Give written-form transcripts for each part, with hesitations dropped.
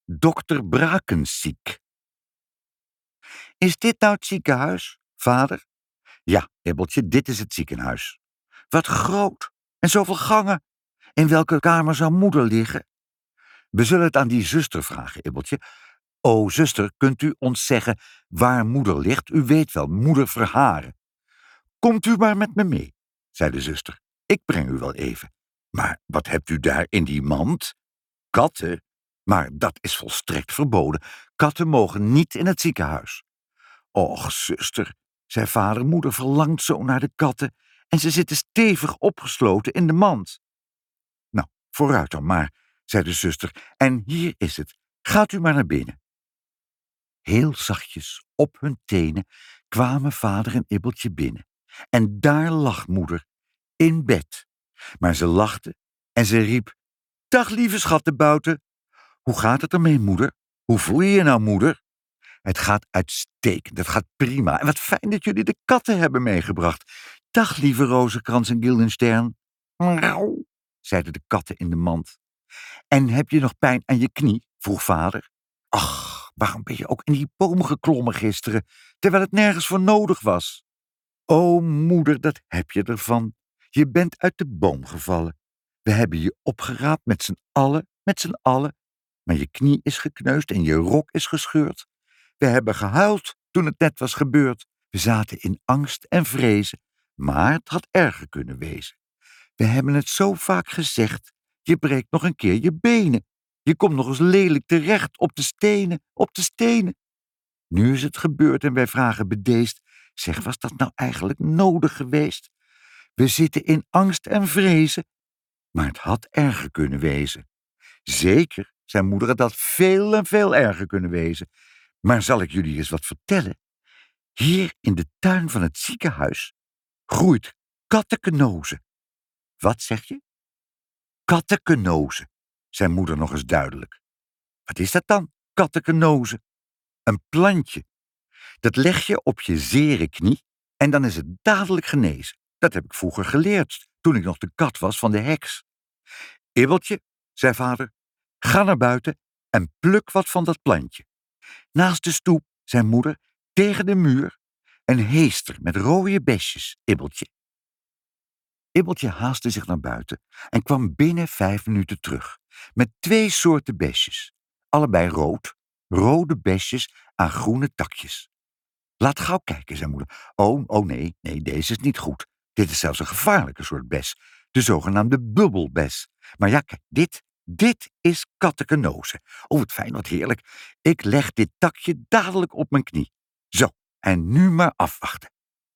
dokter Brakensziek. Is dit nou het ziekenhuis, vader? Ja, Ibbeltje, dit is het ziekenhuis. Wat groot en zoveel gangen. In welke kamer zou moeder liggen? We zullen het aan die zuster vragen, Ibbeltje. O, zuster, kunt u ons zeggen waar moeder ligt? U weet wel, moeder Verharen. Komt u maar met me mee, zei de zuster. Ik breng u wel even. Maar wat hebt u daar in die mand? Katten? Maar dat is volstrekt verboden. Katten mogen niet in het ziekenhuis. Och, zuster, zei vader, moeder verlangt zo naar de katten en ze zitten stevig opgesloten in de mand. Nou, vooruit dan maar, zei de zuster, en hier is het. Gaat u maar naar binnen. Heel zachtjes, op hun tenen, kwamen vader en Ibbeltje binnen. En daar lag moeder, in bed. Maar ze lachte en ze riep, dag lieve schattenbouten. Hoe gaat het ermee, moeder? Hoe voel je je nou, moeder? Het gaat uitstekend, het gaat prima. En wat fijn dat jullie de katten hebben meegebracht. Dag, lieve Rozenkrans en Guildenstern. Miauw, zeiden de katten in de mand. En heb je nog pijn aan je knie? Vroeg vader. Ach, waarom ben je ook in die boom geklommen gisteren, terwijl het nergens voor nodig was? O, moeder, dat heb je ervan. Je bent uit de boom gevallen. We hebben je opgeraapt met z'n allen. Maar je knie is gekneusd en je rok is gescheurd. We hebben gehuild toen het net was gebeurd. We zaten in angst en vrezen, maar het had erger kunnen wezen. We hebben het zo vaak gezegd, je breekt nog een keer je benen. Je komt nog eens lelijk terecht op de stenen, op de stenen. Nu is het gebeurd en wij vragen bedeesd, zeg, was dat nou eigenlijk nodig geweest? We zitten in angst en vrezen, maar het had erger kunnen wezen. Zeker, zei moeder, het had veel en veel erger kunnen wezen. Maar zal ik jullie eens wat vertellen? Hier in de tuin van het ziekenhuis groeit kattenkenozen. Wat zeg je? Kattenkenozen, zei moeder nog eens duidelijk. Wat is dat dan, kattenkenozen? Een plantje. Dat leg je op je zere knie en dan is het dadelijk genezen. Dat heb ik vroeger geleerd, toen ik nog de kat was van de heks. Ibbeltje, zei vader, ga naar buiten en pluk wat van dat plantje. Naast de stoep, zei moeder, tegen de muur, een heester met rode besjes, Ibbeltje. Ibbeltje haastte zich naar buiten en kwam binnen 5 minuten terug, met 2 soorten besjes, allebei rood, rode besjes aan groene takjes. Laat gauw kijken, zei moeder. Oh nee, deze is niet goed. Dit is zelfs een gevaarlijke soort bes, de zogenaamde bubbelbes. Maar ja, kijk, dit is kattenkenozen. Oh, wat fijn, wat heerlijk. Ik leg dit takje dadelijk op mijn knie. Zo, en nu maar afwachten.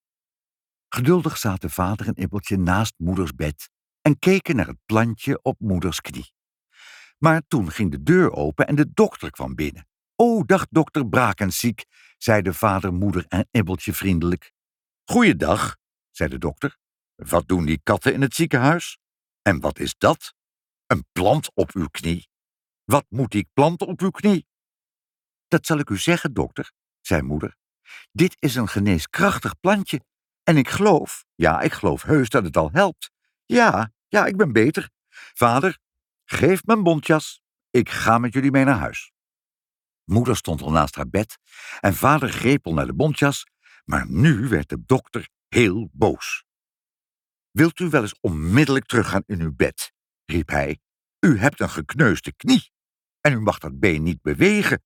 Geduldig zaten vader en Ibbeltje naast moeders bed en keken naar het plantje op moeders knie. Maar toen ging de deur open en de dokter kwam binnen. O, dag dokter Brakensziek, zeiden vader, moeder en Ibbeltje vriendelijk. Goeiedag, zei de dokter. Wat doen die katten in het ziekenhuis? En wat is dat? Een plant op uw knie? Wat moet die plant op uw knie? Dat zal ik u zeggen, dokter, zei moeder. Dit is een geneeskrachtig plantje. En ik geloof heus dat het al helpt. Ja, ik ben beter. Vader, geef me een bontjas. Ik ga met jullie mee naar huis. Moeder stond al naast haar bed en vader greep al naar de bontjas, maar nu werd de dokter heel boos. Wilt u wel eens onmiddellijk teruggaan in uw bed, riep hij. U hebt een gekneusde knie en u mag dat been niet bewegen.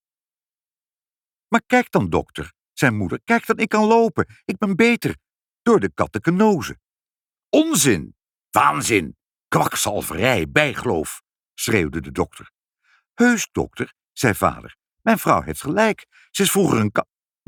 Maar kijk dan, dokter, zei moeder, kijk dan, ik kan lopen, ik ben beter, door de kattenkenozen. Onzin, waanzin, kwakzalverij, bijgeloof, schreeuwde de dokter. Heus, dokter, zei vader, mijn vrouw heeft gelijk, ze is vroeger een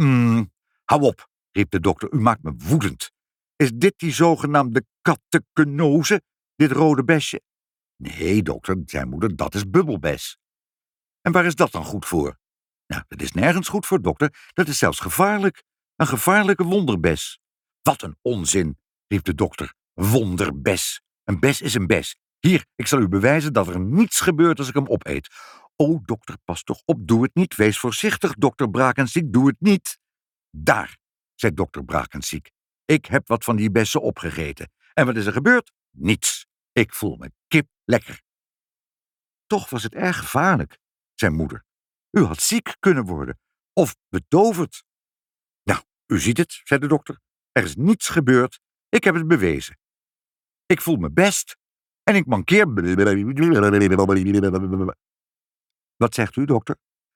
hou op, riep de dokter, u maakt me woedend. Is dit die zogenaamde kattenkenoze, dit rode besje? Nee, dokter, zei moeder, dat is bubbelbes. En waar is dat dan goed voor? Nou, dat is nergens goed voor, dokter, dat is zelfs gevaarlijk. Een gevaarlijke wonderbes. Wat een onzin, riep de dokter. Wonderbes. Een bes is een bes. Hier, ik zal u bewijzen dat er niets gebeurt als ik hem opeet. O, dokter, pas toch op, doe het niet. Wees voorzichtig, dokter Brakensziek, doe het niet. Daar, zei dokter Brakensziek. Ik heb wat van die bessen opgegeten. En wat is er gebeurd? Niets. Ik voel me kip lekker. Toch was het erg gevaarlijk, zei moeder. U had ziek kunnen worden of betoverd. Nou, u ziet het, zei de dokter. Er is niets gebeurd. Ik heb het bewezen. Ik voel me best en ik mankeer... Wat zegt u, dokter?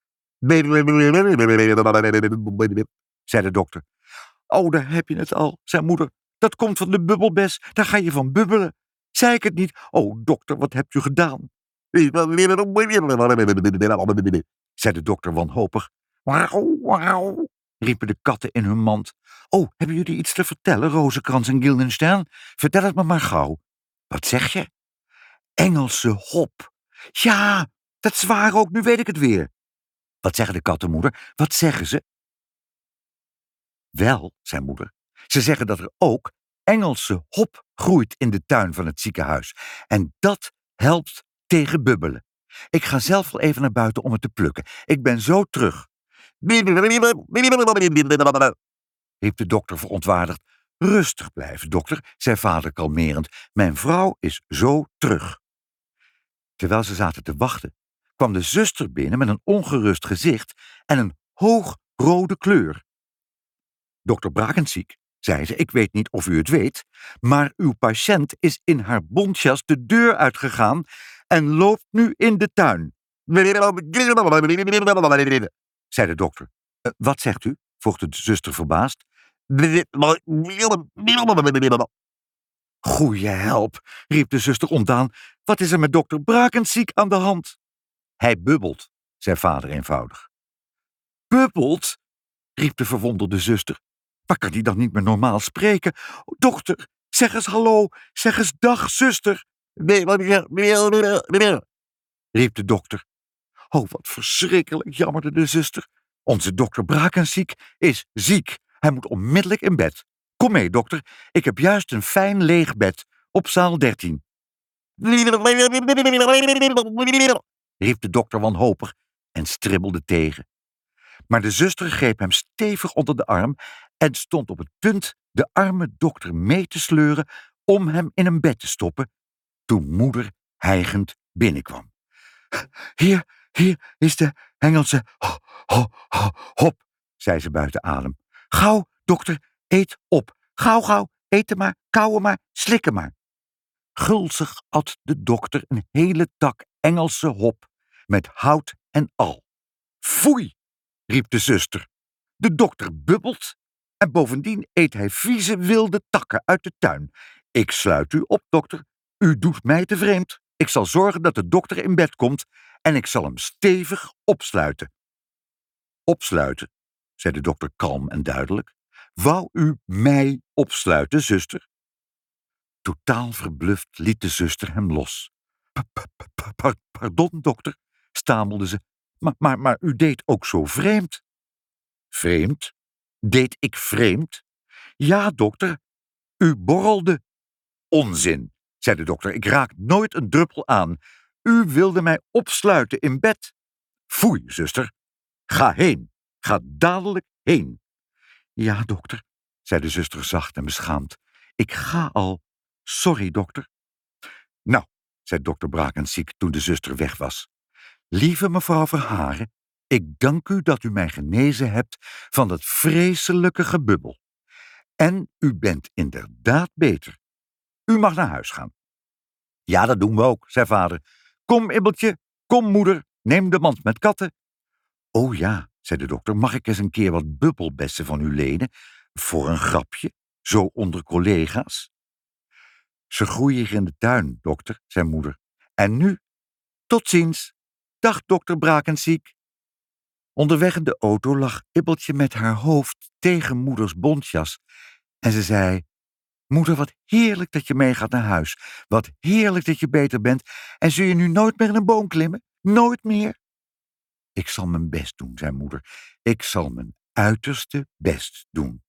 Zei de dokter. Oh, daar heb je het al, zei moeder. Dat komt van de bubbelbes, daar ga je van bubbelen. Zei ik het niet? Oh, dokter, wat hebt u gedaan? Zei de dokter wanhopig. Wauw, wauw, riepen de katten in hun mand. Oh, hebben jullie iets te vertellen, Rozenkrans en Guildenstern? Vertel het me maar gauw. Wat zeg je? Engelse hop. Ja, dat is waar ook, nu weet ik het weer. Wat zeggen de kattenmoeder? Wat zeggen ze? Wel, zei moeder, ze zeggen dat er ook Engelse hop groeit in de tuin van het ziekenhuis. En dat helpt tegen bubbelen. Ik ga zelf wel even naar buiten om het te plukken. Ik ben zo terug. Riep de dokter verontwaardigd. Rustig blijven, dokter, zei vader kalmerend. Mijn vrouw is zo terug. Terwijl ze zaten te wachten, kwam de zuster binnen met een ongerust gezicht en een hoogrode kleur. Dokter Brakenziek, zei ze, ik weet niet of u het weet, maar uw patiënt is in haar bontjas de deur uitgegaan en loopt nu in de tuin. Zei de dokter. Wat zegt u? Vroeg de zuster verbaasd. Goeie help, riep de zuster ontdaan. Wat is er met dokter Brakenziek aan de hand? Hij bubbelt, zei vader eenvoudig. Bubbelt? Riep de verwonderde zuster. Maar kan hij dan niet meer normaal spreken? Dokter, zeg eens hallo, zeg eens dag, zuster. Riep de dokter. Oh, wat verschrikkelijk, jammerde de zuster. Onze dokter Brakenziek is ziek. Hij moet onmiddellijk in bed. Kom mee, dokter. Ik heb juist een fijn leeg bed op zaal 13. Riep de dokter wanhopig en stribbelde tegen. Maar de zuster greep hem stevig onder de arm en stond op het punt de arme dokter mee te sleuren om hem in een bed te stoppen, toen moeder hijgend binnenkwam. Hier is de Engelse hop, zei ze buiten adem. Gauw, dokter, eet op. Gauw, eten maar, kauwen maar, slikken maar. Gulzig at de dokter een hele tak Engelse hop, met hout en al. Foei, riep de zuster. De dokter bubbelt en bovendien eet hij vieze wilde takken uit de tuin. Ik sluit u op, dokter. U doet mij te vreemd. Ik zal zorgen dat de dokter in bed komt en ik zal hem stevig opsluiten. Opsluiten, zei de dokter kalm en duidelijk. Wou u mij opsluiten, zuster? Totaal verbluft liet de zuster hem los. Pardon, dokter, stamelde ze. Maar u deed ook zo vreemd. Vreemd? Deed ik vreemd? Ja, dokter, u borrelde. Onzin, zei de dokter, ik raak nooit een druppel aan. U wilde mij opsluiten in bed. Foei, zuster. Ga heen, ga dadelijk heen. Ja, dokter, zei de zuster zacht en beschaamd. Ik ga al. Sorry, dokter. Nou, zei dokter Brakenziek toen de zuster weg was. Lieve mevrouw Verharen, ik dank u dat u mij genezen hebt van dat vreselijke gebubbel. En u bent inderdaad beter. U mag naar huis gaan. Ja, dat doen we ook, zei vader. Kom, Ibbeltje, kom, moeder, neem de mand met katten. Oh ja, zei de dokter, mag ik eens een keer wat bubbelbessen van u lenen? Voor een grapje, zo onder collega's? Ze groeien hier in de tuin, dokter, zei moeder. En nu, tot ziens. Dag, dokter Brakenziek. Onderweg in de auto lag Ibbeltje met haar hoofd tegen moeders bontjas. En ze zei, moeder, wat heerlijk dat je meegaat naar huis. Wat heerlijk dat je beter bent. En zul je nu nooit meer in een boom klimmen? Nooit meer? Ik zal mijn best doen, zei moeder. Ik zal mijn uiterste best doen.